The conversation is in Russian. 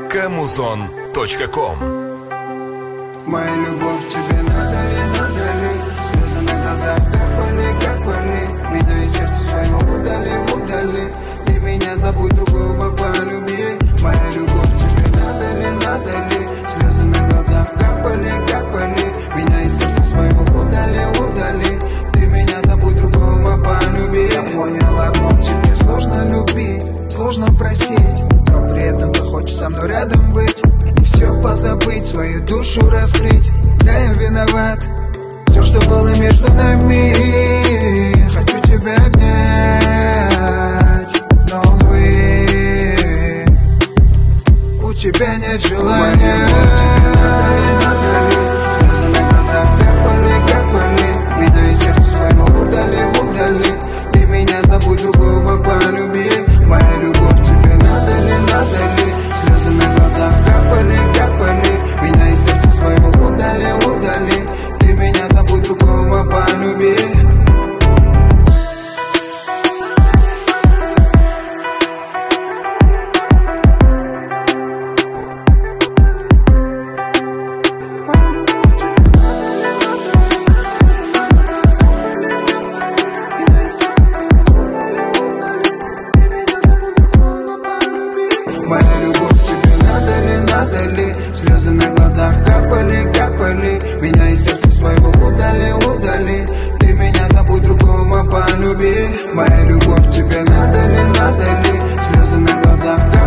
Kamuzon.com. Моя любовь, тебе надо ли, слезы на глазах капали, меня из сердца своего удали. Ты меня забудь, другого полюби. Моя любовь, тебе надо ли, слезы на глазах капали, меня из сердца своего удали. Ты меня забудь, другого полюби. Я понял одно, тебе сложно любить, сложно просить, но при этом ты хочешь со мной рядом быть. И все позабыть, свою душу раскрыть. Да, я виноват, все, что было между нами. Хочу тебя обнять, но увы, у тебя нет желания. Слезы на глазах капали, меня из сердца своего удали. Ты меня забудь, другого полюби. Моя любовь, тебе надо ли, слезы на глазах капали, меня из сердца своего удали. Ты меня забудь, другого полюби. Моя любовь, тебе надо ли, слезы на глазах капали, меня из сердца своего удали. Ты меня забудь, другого полюби. Моя любовь, тебе надо ли, слезы на глазах